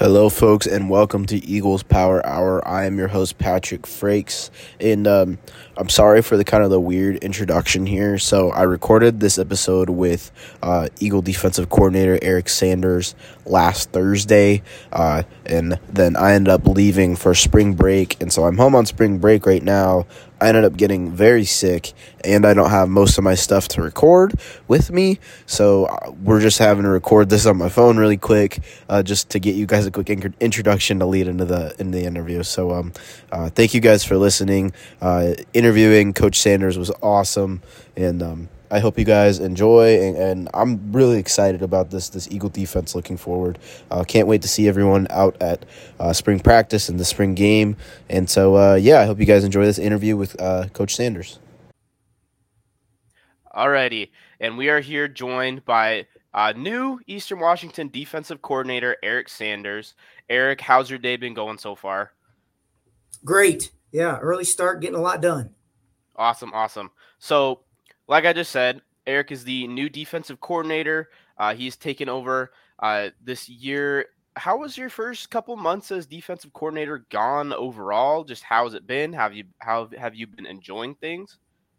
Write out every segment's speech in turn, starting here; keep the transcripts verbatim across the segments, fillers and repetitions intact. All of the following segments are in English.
Hello, folks, and welcome to Eagles Power Hour. I am your host, Patrick Frakes, and um, I'm sorry for the kind of the weird introduction here. So I recorded this episode with uh, Eagle defensive coordinator Eric Sanders last Thursday, uh, and then I ended up leaving for spring break, and so I'm home on spring break right now. I ended up getting very sick, and I don't have most of my stuff to record with me, so we're just having to record this on my phone really quick, uh, just to get you guys a quick in- introduction to lead into the in the interview. So, um, uh, thank you guys for listening. Uh, interviewing Coach Sanders was awesome, and um, I hope you guys enjoy, and, and I'm really excited about this this Eagle defense looking forward. Uh, can't wait to see everyone out at uh, spring practice and the spring game. And so, uh, yeah, I hope you guys enjoy this interview with uh, Coach Sanders. Alrighty, and we are here joined by uh, new Eastern Washington defensive coordinator Eric Sanders. Eric, how's your day been going so far? Great. Yeah, early start, getting a lot done. Awesome, awesome. So, like I just said, Eric is the new defensive coordinator. Uh, he's taken over uh, this year. How was your first couple months as defensive coordinator gone overall? Just how has it been? Have you how have you been enjoying things?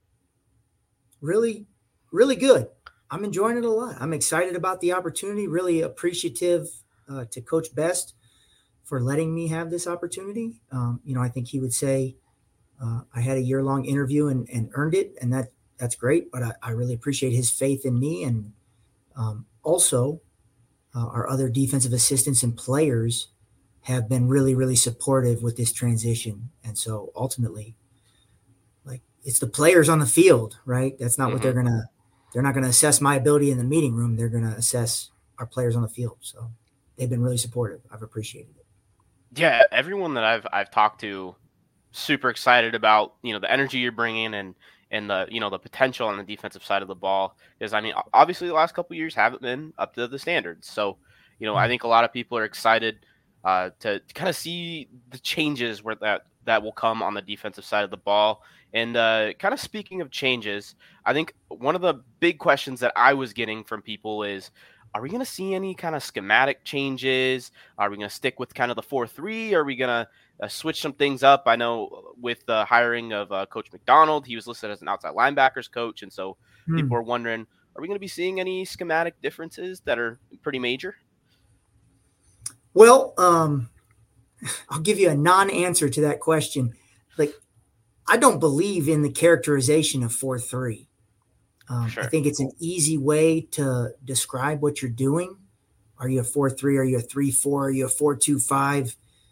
Really, really good. I'm enjoying it a lot. I'm excited about the opportunity. Really appreciative uh, to Coach Best for letting me have this opportunity. Um, you know, I think he would say uh, I had a year-long interview and, and earned it, and that that's great. But I, I really appreciate his faith in me, and um, also uh, our other defensive assistants and players have been really, really supportive with this transition. And so ultimately, like, it's the players on the field, right? That's not mm-hmm. what they're going to, they're not going to assess my ability in the meeting room. They're going to assess our players on the field. So they've been really supportive. I've appreciated it. Yeah. Everyone that I've, I've talked to, super excited about, you know, the energy you're bringing and, and the, you know, the potential on the defensive side of the ball. Because, I mean, obviously the last couple of years haven't been up to the standards. So, you know, mm-hmm. I think a lot of people are excited uh, to, to kind of see the changes where that, that will come on the defensive side of the ball. And uh, kind of speaking of changes, I think one of the big questions that I was getting from people is, are we going to see any kind of schematic changes? Are we going to stick with kind of the four three? Are we going to uh, switch some things up? I know with the hiring of uh, Coach McDonald, he was listed as an outside linebackers coach. And so hmm. people are wondering, are we going to be seeing any schematic differences that are pretty major? Well, um, I'll give you a non-answer to that question. Like, I don't believe in the characterization of four three. Um, sure. I think it's an easy way to describe what you're doing. Are you a four three? Are you a three four? Are you a four two five?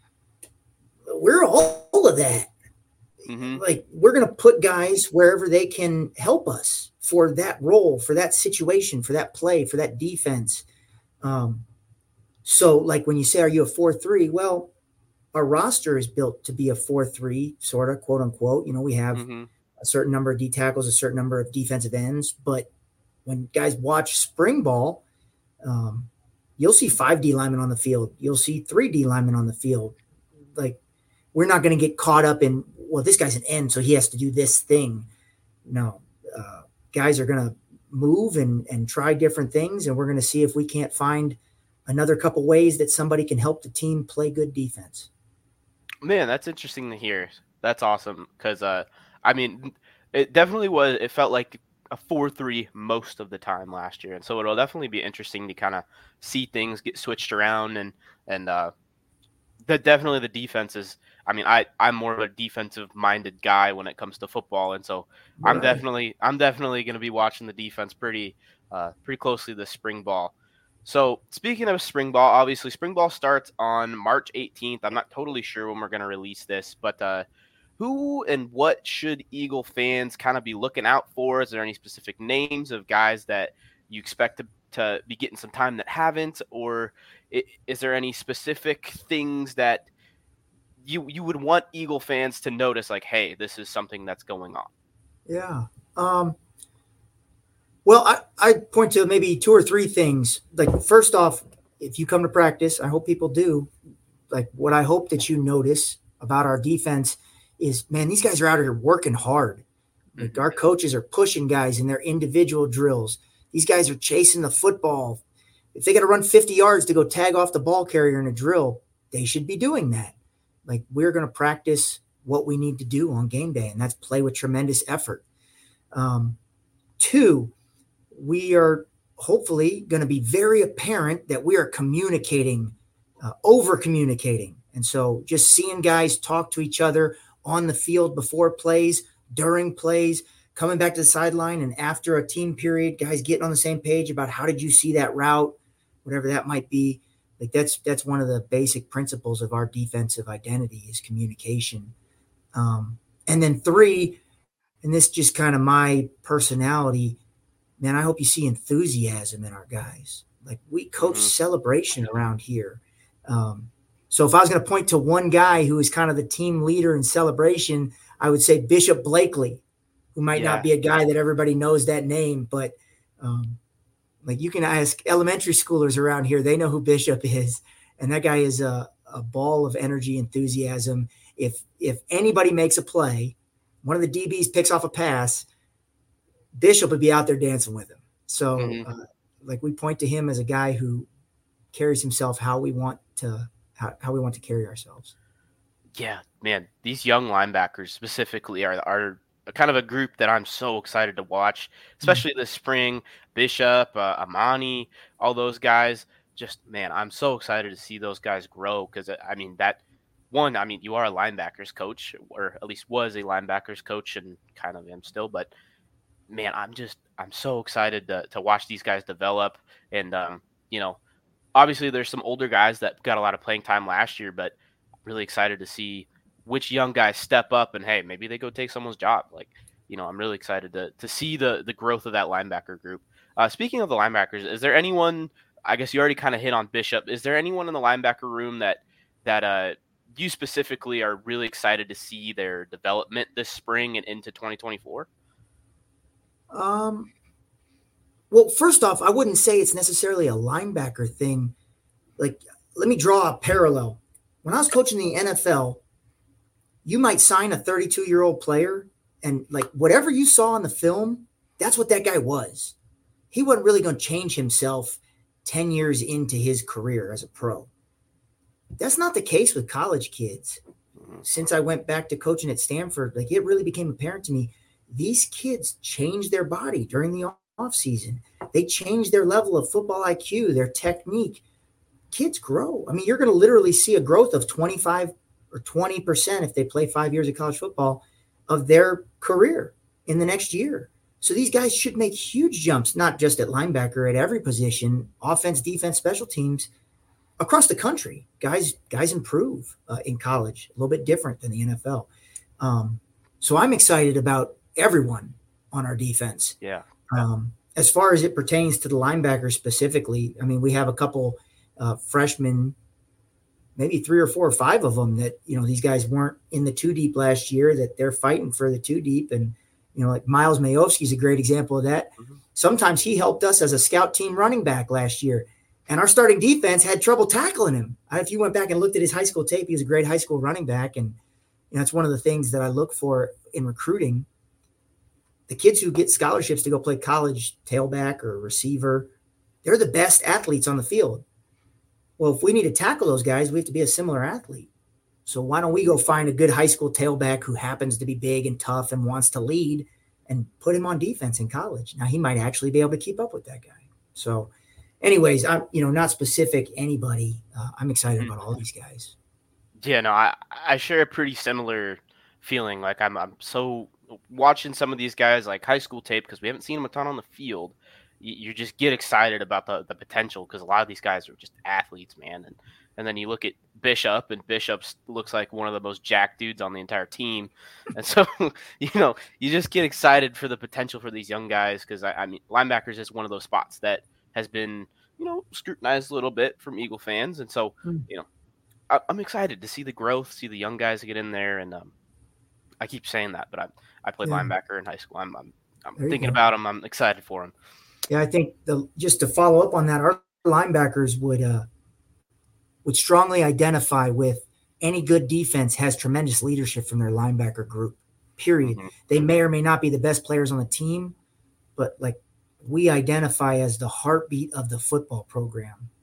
We're all of that. Mm-hmm. Like, we're going to put guys wherever they can help us for that role, for that situation, for that play, for that defense. Um, so, like, when you say, are you a four three? Well, our roster is built to be a four three, sort of, quote unquote. You know, we have mm-hmm. a certain number of D tackles, a certain number of defensive ends. But when guys watch spring ball, um, you'll see five D linemen on the field. You'll see three D linemen on the field. Like, we're not going to get caught up in, well, this guy's an end, so he has to do this thing. No, uh, guys are going to move and, and try different things, and we're going to see if we can't find another couple ways that somebody can help the team play good defense. Man, that's interesting to hear. That's awesome because, uh, I mean, it definitely was – it felt like a four three most of the time last year. And so it'll definitely be interesting to kind of see things get switched around. And, and uh, that definitely the defense is – I mean, I, I'm more of a defensive-minded guy when it comes to football. And so right. I'm definitely I'm definitely going to be watching the defense pretty uh, pretty closely this spring ball. So speaking of spring ball, obviously spring ball starts on March eighteenth. I'm not totally sure when we're going to release this, but uh, who and what should Eagle fans kind of be looking out for? Is there any specific names of guys that you expect to, to be getting some time that haven't? Or is there any specific things that you you would want Eagle fans to notice, like, hey, this is something that's going on? Yeah. Um Well, I, I point to maybe two or three things. Like, first off, if you come to practice, I hope people do, like, what I hope that you notice about our defense is, man, these guys are out here working hard. Like, our coaches are pushing guys in their individual drills. These guys are chasing the football. If they got to run fifty yards to go tag off the ball carrier in a drill, they should be doing that. Like, we're going to practice what we need to do on game day, and that's play with tremendous effort. Um, two, we are hopefully going to be very apparent that we are communicating, uh, over communicating. And so just seeing guys talk to each other on the field before plays, during plays, coming back to the sideline and after a team period, guys getting on the same page about how did you see that route, whatever that might be. Like that's, that's one of the basic principles of our defensive identity is communication. Um, and then three, and this just kind of my personality, man, I hope you see enthusiasm in our guys. Like we coach mm-hmm. celebration around here. Um, so if I was going to point to one guy who is kind of the team leader in celebration, I would say Bishop Blakely, who might yeah. not be a guy that everybody knows that name, but um, like you can ask elementary schoolers around here, they know who Bishop is. And that guy is a, a ball of energy, enthusiasm. If, if anybody makes a play, one of the D Bs picks off a pass, Bishop would be out there dancing with him. So mm-hmm. uh, like we point to him as a guy who carries himself how we want to, how, how we want to carry ourselves. Yeah, man, these young linebackers specifically are, are kind of a group that I'm so excited to watch, especially mm-hmm. this spring. Bishop, uh, Amani, all those guys. Just, man, I'm so excited to see those guys grow because, I mean, that one, I mean, you are a linebackers coach, or at least was a linebackers coach and kind of am still, but man, I'm just, I'm so excited to, to watch these guys develop. And, um, you know, obviously there's some older guys that got a lot of playing time last year, but really excited to see which young guys step up and, hey, maybe they go take someone's job. Like, you know, I'm really excited to to see the the growth of that linebacker group. Uh, speaking of the linebackers, is there anyone, I guess you already kind of hit on Bishop, is there anyone in the linebacker room that, that uh, you specifically are really excited to see their development this spring and into twenty twenty-four? Um, well, first off, I wouldn't say it's necessarily a linebacker thing. Like, let me draw a parallel. When I was coaching the N F L, you might sign a thirty-two-year-old player, and like whatever you saw on the film, that's what that guy was. He wasn't really going to change himself ten years into his career as a pro. That's not the case with college kids. Since I went back to coaching at Stanford, like it really became apparent to me, these kids change their body during the off season. They change their level of football I Q, their technique. Kids grow. I mean, you're going to literally see a growth of twenty-five or twenty percent if they play five years of college football of their career in the next year. So these guys should make huge jumps, not just at linebacker, at every position, offense, defense, special teams, across the country. Guys, guys improve uh, in college, a little bit different than the N F L. Um, so I'm excited about everyone on our defense. Yeah. Um, as far as it pertains to the linebackers specifically, I mean, we have a couple uh, freshmen, maybe three or four or five of them that, you know, these guys weren't in the two deep last year, that they're fighting for the two deep. And, you know, like Miles Mayovsky is a great example of that. Mm-hmm. Sometimes he helped us as a scout team running back last year, and our starting defense had trouble tackling him. If you went back and looked at his high school tape, he was a great high school running back. And you know, that's one of the things that I look for in recruiting. The kids who get scholarships to go play college tailback or receiver, they're the best athletes on the field. Well, if we need to tackle those guys, we have to be a similar athlete. So why don't we go find a good high school tailback who happens to be big and tough and wants to lead and put him on defense in college? Now he might actually be able to keep up with that guy. So anyways, I'm, you know, not specific anybody. Uh, I'm excited about all these guys. Yeah, no, I, I share a pretty similar feeling. Like I'm, I'm so watching some of these guys like high school tape, because we haven't seen them a ton on the field. You, you just get excited about the, the potential, because a lot of these guys are just athletes, man. And, and then you look at Bishop, and Bishop looks like one of the most jacked dudes on the entire team. And so, you know, you just get excited for the potential for these young guys, because I, I mean, linebackers is one of those spots that has been, you know, scrutinized a little bit from Eagle fans. And so, you know, I, I'm excited to see the growth, see the young guys get in there. And um, I keep saying that, but I I played yeah. linebacker in high school. I'm I'm, I'm thinking about them. I'm excited for them. Yeah, I think the just to follow up on that, our linebackers would uh, would strongly identify with any good defense has tremendous leadership from their linebacker group, period. Mm-hmm. They may or may not be the best players on the team, but like we identify as the heartbeat of the football program.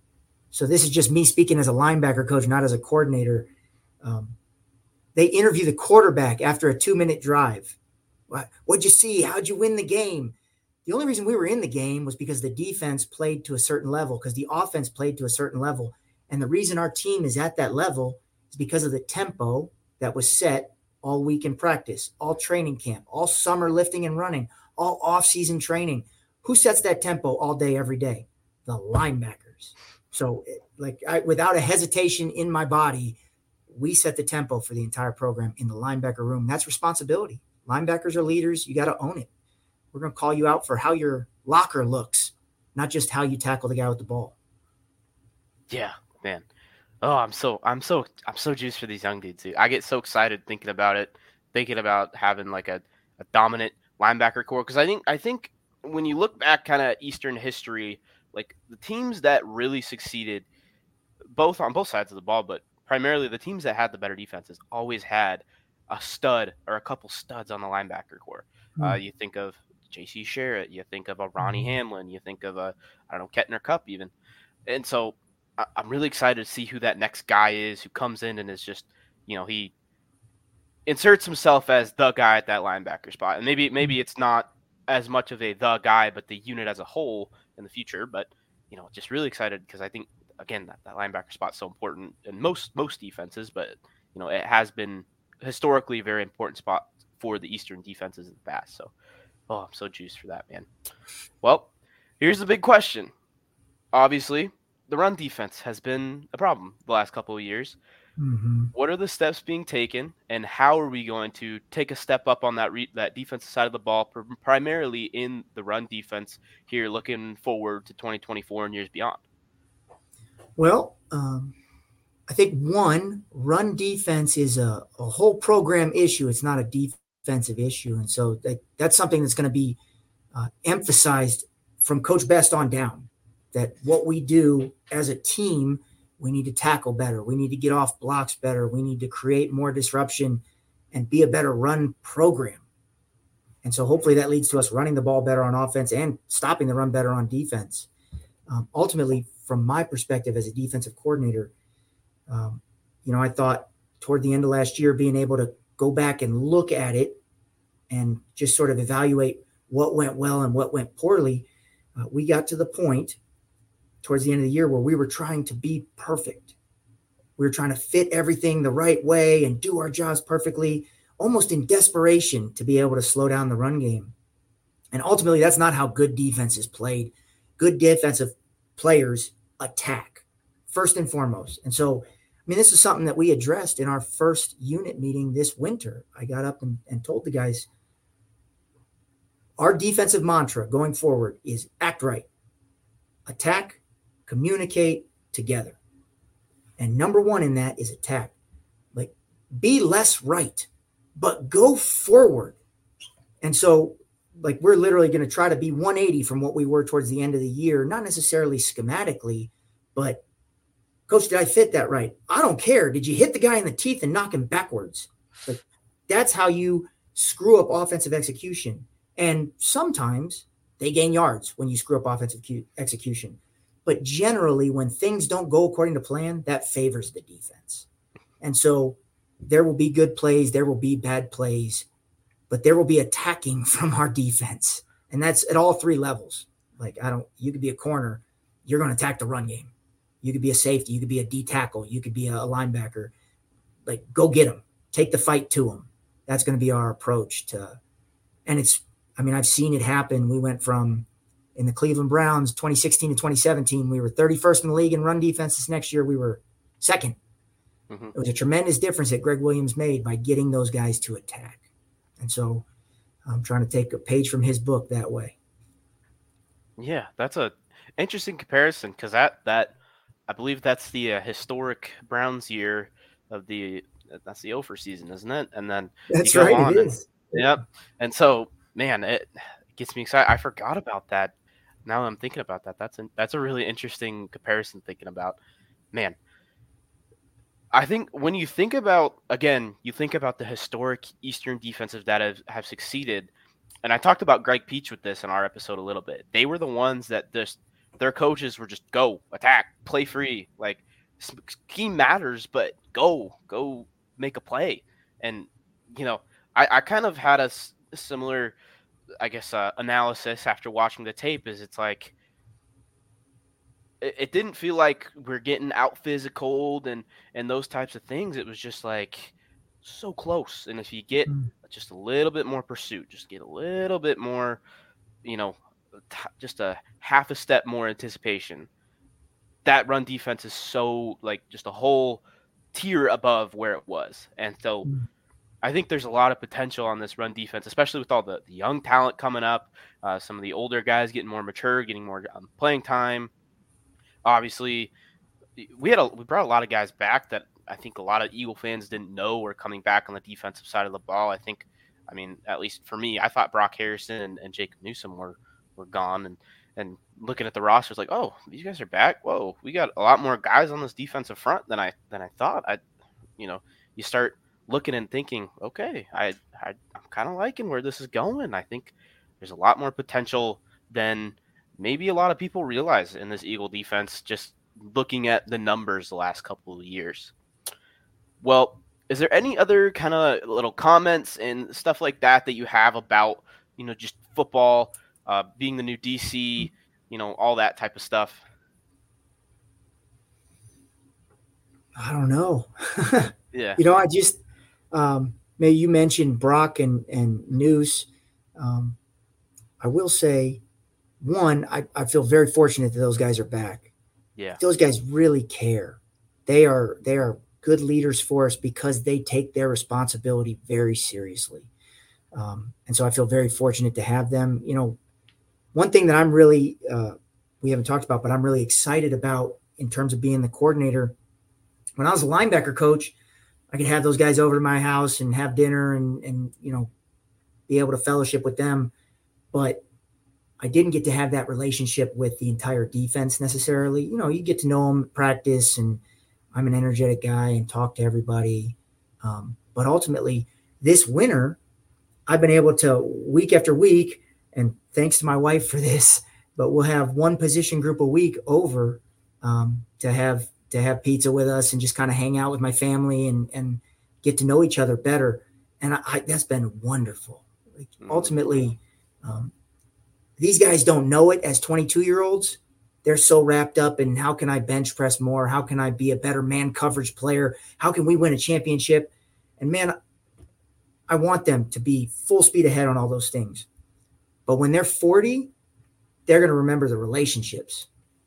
So this is just me speaking as a linebacker coach, not as a coordinator. Um, they interview the quarterback after a two-minute drive. What, what'd you see? How'd you win the game? The only reason we were in the game was because the defense played to a certain level, because the offense played to a certain level. And the reason our team is at that level is because of the tempo that was set all week in practice, all training camp, all summer lifting and running, all off-season training. Who sets that tempo all day, every day? The linebackers. So, like, I, without a hesitation in my body, we set the tempo for the entire program in the linebacker room. That's responsibility. Linebackers are leaders. You got to own it. We're going to call you out for how your locker looks, not just how you tackle the guy with the ball. Yeah, man. Oh, I'm so I'm so I'm so juiced for these young dudes, dude. I get so excited thinking about it, thinking about having like a, a dominant linebacker core. Because I think I think when you look back kind of Eastern history, like the teams that really succeeded, both on both sides of the ball, but primarily the teams that had the better defenses always had a stud or a couple studs on the linebacker core. Mm. Uh, you think of J C Sherritt, you think of a Ronnie Hamlin, you think of a, I don't know, Kettner Cup even. And so I, I'm really excited to see who that next guy is who comes in and is just, you know, he inserts himself as the guy at that linebacker spot. And maybe maybe it's not as much of a the guy, but the unit as a whole in the future. But, you know, just really excited because I think, again, that, that linebacker spot is so important in most most defenses, but, you know, it has been historically a very important spot for the Eastern defenses in the past. So, oh, I'm so juiced for that, man. Well, here's the big question. Obviously, the run defense has been a problem the last couple of years. Mm-hmm. What are the steps being taken, and how are we going to take a step up on that re- that defensive side of the ball, pr- primarily in the run defense here, looking forward to twenty twenty-four and years beyond? Well, um, I think, one, run defense is a, a whole program issue. It's not a defensive issue. And so that, that's something that's going to be uh, emphasized from Coach Best on down, that what we do as a team, we need to tackle better. We need to get off blocks better. We need to create more disruption and be a better run program. And so hopefully that leads to us running the ball better on offense and stopping the run better on defense. Um, ultimately, from my perspective as a defensive coordinator, um, you know, I thought toward the end of last year, being able to go back and look at it and just sort of evaluate what went well and what went poorly, uh, we got to the point towards the end of the year where we were trying to be perfect. We were trying to fit everything the right way and do our jobs perfectly, almost in desperation to be able to slow down the run game. And ultimately, that's not how good defense is played. Good defensive players attack first and foremost. And so, I mean, this is something that we addressed in our first unit meeting this winter. I got up and, and told the guys, our defensive mantra going forward is act right, attack, communicate together. And number one in that is attack. Like, be less right, but go forward. And so, like, we're literally going to try to be one eighty from what we were towards the end of the year, not necessarily schematically, but, Coach, did I fit that right? I don't care. Did you hit the guy in the teeth and knock him backwards? Like, that's how you screw up offensive execution. And sometimes they gain yards when you screw up offensive execution. But generally, when things don't go according to plan, that favors the defense. And so there will be good plays, there will be bad plays, but there will be attacking from our defense. And that's at all three levels. Like, I don't, you could be a corner, you're going to attack the run game. You could be a safety, you could be a D tackle, you could be a linebacker. Like, go get them, take the fight to them. That's going to be our approach to, and it's, I mean, I've seen it happen. We went from, in the Cleveland Browns, twenty sixteen to twenty seventeen, we were thirty-first in the league in run defense. This next year, we were second. Mm-hmm. It was a tremendous difference that Greg Williams made by getting those guys to attack. And so I'm trying to take a page from his book that way. Yeah, that's a interesting comparison because that, that I believe that's the uh, historic Browns year of the that's the Ofer season, isn't it? And then that's right, it is. And, yep. And so, man, it gets me excited. I forgot about that. Now that I'm thinking about that, that's a, that's a really interesting comparison thinking about, man, I think when you think about, again, you think about the historic Eastern defensives that have, have succeeded, and I talked about Greg Peach with this in our episode a little bit. They were the ones that just their coaches were just go, attack, play free. Like, scheme matters, but go, go make a play. And, you know, I, I kind of had a, s- similar, I guess, uh, analysis after watching the tape is it's like, it, it didn't feel like we're getting out physical and, and those types of things. It was just like so close. And if you get Mm. just a little bit more pursuit, just get a little bit more, you know, t- just a half a step more anticipation, that run defense is so like just a whole tier above where it was. And so Mm. I think there's a lot of potential on this run defense, especially with all the, the young talent coming up, uh, some of the older guys getting more mature, getting more um, playing time. Obviously, we had a, we brought a lot of guys back that I think a lot of Eagle fans didn't know were coming back on the defensive side of the ball. I think, I mean, at least for me, I thought Brock Harrison and, and Jacob Newsom were, were gone. And, and looking at the roster, it's like, oh, these guys are back. Whoa, we got a lot more guys on this defensive front than I than I thought. I, you know, you start looking and thinking, okay, I, I I'm kind of liking where this is going. I think there's a lot more potential than maybe a lot of people realize in this Eagle defense, just looking at the numbers the last couple of years. Well, is there any other kind of little comments and stuff like that that you have about, you know, just football, uh, being the new D C, you know, all that type of stuff? I don't know. Yeah. You know, I just, um, maybe you mentioned Brock and, and Noose. Um, I will say, one, I, I feel very fortunate that those guys are back. Yeah. Those guys really care. They are they are good leaders for us because they take their responsibility very seriously. Um, and so I feel very fortunate to have them. You know, one thing that I'm really, uh, we haven't talked about, but I'm really excited about in terms of being the coordinator. When I was a linebacker coach, I could have those guys over to my house and have dinner and, and, you know, be able to fellowship with them. But I didn't get to have that relationship with the entire defense necessarily. You know, you get to know them at practice, and I'm an energetic guy and talk to everybody. Um, but ultimately, this winter, I've been able to week after week, and thanks to my wife for this, but we'll have one position group a week over um, to have to have pizza with us and just kind of hang out with my family and and get to know each other better. And I, I, that's been wonderful. Like, ultimately, um, these guys don't know it as twenty-two year olds. They're so wrapped up in how can I bench press more? How can I be a better man coverage player? How can we win a championship? And man, I want them to be full speed ahead on all those things. But when they're forty, they're going to remember the relationships.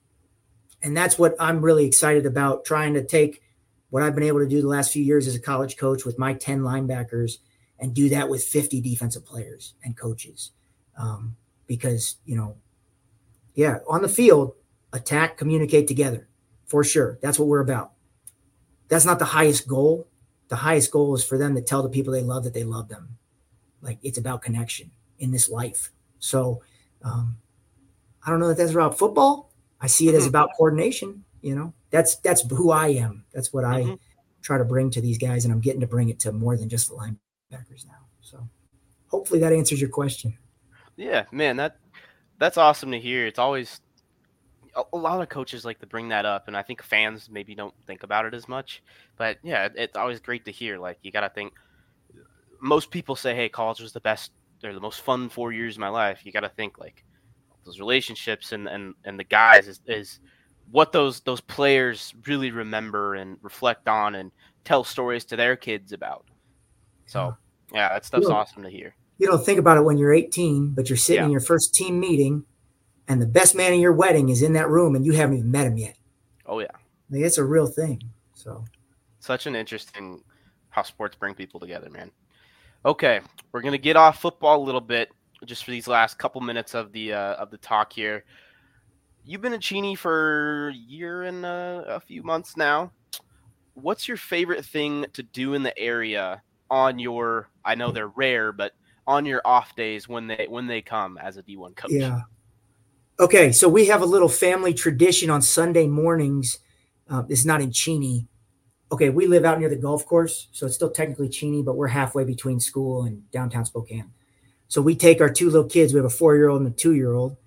And that's what I'm really excited about, trying to take what I've been able to do the last few years as a college coach with my ten linebackers and do that with fifty defensive players and coaches. Um, because, you know, yeah, on the field, attack, communicate together, for sure. That's what we're about. That's not the highest goal. The highest goal is for them to tell the people they love that they love them. Like, it's about connection in this life. So um, I don't know that that's about football. I see it as about coordination. You know, that's that's who I am. That's what I mm-hmm. try to bring to these guys, and I'm getting to bring it to more than just the linebackers now. So hopefully that answers your question. Yeah, man, that that's awesome to hear. It's always a, a lot of coaches like to bring that up, and I think fans maybe don't think about it as much. But yeah, it, it's always great to hear. Like, you got to think. Most people say, "Hey, college was the best or the most fun four years of my life." You got to think like those relationships and, and, and the guys is, is what those those players really remember and reflect on and tell stories to their kids about. So yeah, that stuff's you know, awesome to hear. You don't think about it when you're eighteen, but you're sitting yeah. in your first team meeting, and the best man in your wedding is in that room, and you haven't even met him yet. Oh yeah, like, it's a real thing. So, such an interesting how sports bring people together, man. Okay, we're gonna get off football a little bit just for these last couple minutes of the uh, of the talk here. You've been at Cheney for a year and uh, a few months now. What's your favorite thing to do in the area on your? I know they're rare, but on your off days when they when they come as a D one coach. Yeah. Okay, so we have a little family tradition on Sunday mornings. Uh, it's not in Cheney. Okay, we live out near the golf course, so it's still technically Cheney, but we're halfway between school and downtown Spokane. So we take our two little kids. We have a four-year-old and a two-year-old,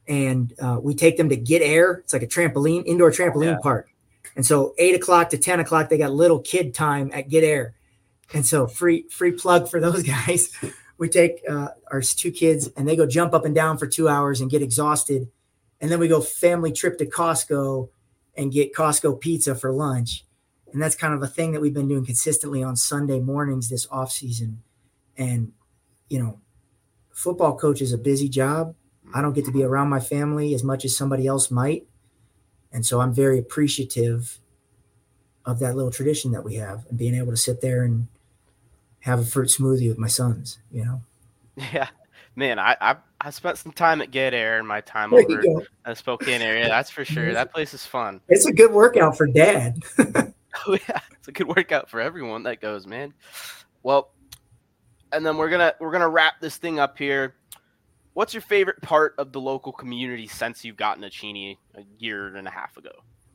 and uh, we take them to Get Air. It's like a trampoline, indoor trampoline yeah. park. And so eight o'clock to ten o'clock, they got little kid time at Get Air. And so free free plug for those guys. We take uh, our two kids and they go jump up and down for two hours and get exhausted. And then we go family trip to Costco and get Costco pizza for lunch. And that's kind of a thing that we've been doing consistently on Sunday mornings this off season. And, you know, football coach is a busy job. I don't get to be around my family as much as somebody else might. And so I'm very appreciative of that little tradition that we have and being able to sit there and have a fruit smoothie with my sons, you know? Yeah, man, I, I, I spent some time at Get Air in my time there over in the Spokane area. That's for sure. That place is fun. It's a good workout for dad. Oh yeah, it's a good workout for everyone that goes, man. Well, and then we're gonna we're gonna wrap this thing up here. What's your favorite part of the local community since you've gotten to Cheney a year and a half ago?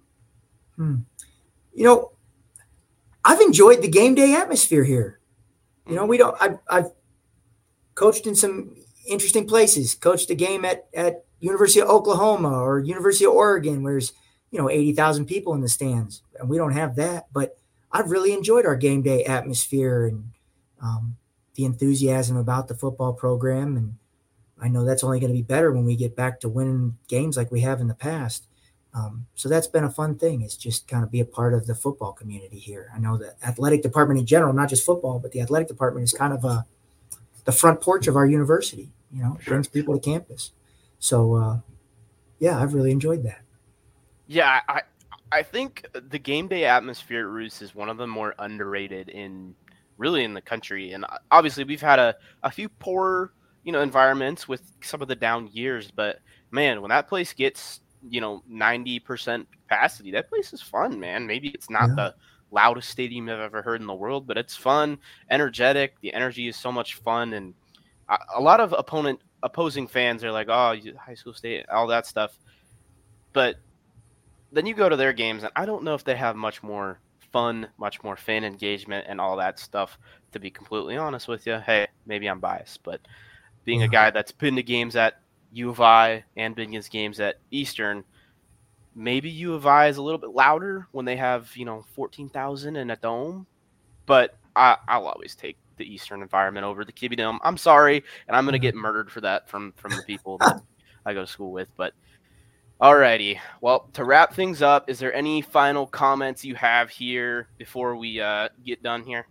Hmm. You know, I've enjoyed the game day atmosphere here. You know, we don't. I've, I've coached in some interesting places. Coached a game at at University of Oklahoma or University of Oregon, where there's you know eighty thousand people in the stands, and we don't have that. But I've really enjoyed our game day atmosphere and um, the enthusiasm about the football program. And I know that's only going to be better when we get back to winning games like we have in the past. Um, so that's been a fun thing. It's just kind of be a part of the football community here. I know the athletic department in general, not just football, but the athletic department is kind of a, the front porch of our university, you know, it brings people to campus. So, uh, yeah, I've really enjoyed that. Yeah, I I think the game day atmosphere at Roos is one of the more underrated in really in the country. And obviously we've had a, a few poor, you know, environments with some of the down years, but man, when that place gets, you know, ninety percent capacity, that place is fun, man. Maybe it's not yeah. the loudest stadium I've ever heard in the world, but it's fun, energetic. The energy is so much fun. And a, a lot of opponent opposing fans are like, oh, high school state, all that stuff. But then you go to their games and I don't know if they have much more fun, much more fan engagement and all that stuff, to be completely honest with you. Hey, maybe I'm biased, but being yeah. a guy that's been to games at U of I and been against games at Eastern, maybe U of I is a little bit louder when they have, you know, fourteen thousand in a dome, but I, I'll always take the Eastern environment over the Kibbe Dome. I'm sorry, and I'm going to get murdered for that from, from the people that I go to school with, but alrighty. Well, to wrap things up, is there any final comments you have here before we uh, get done here?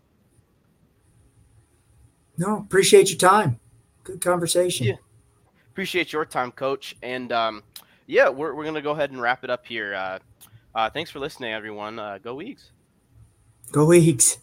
No, appreciate your time. Good conversation. Yeah. Appreciate your time, Coach. And, um, yeah, we're we're going to go ahead and wrap it up here. Uh, uh, thanks for listening, everyone. Uh, go Eags. Go Eags.